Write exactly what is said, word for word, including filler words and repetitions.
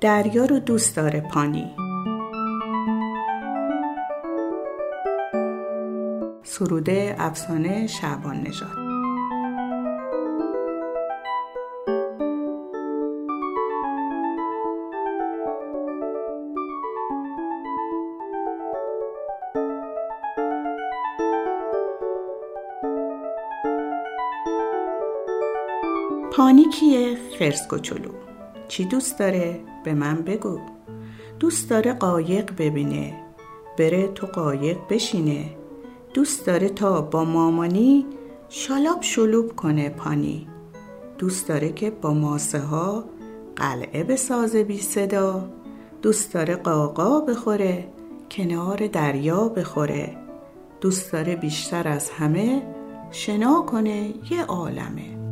دریا رو دوست داره پانی. سروده افسانه شعبان نژاد. پانی کیه؟ خرس کوچولو. چی دوست داره؟ به من بگو. دوست داره قایق ببینه، بره تو قایق بشینه. دوست داره تا با مامانی شالاب شلوب کنه پانی. دوست داره که با ماسه ها قلعه بسازه بی صدا. دوست داره قاقا بخوره، کنار دریا بخوره. دوست داره بیشتر از همه شنا کنه یه عالمه.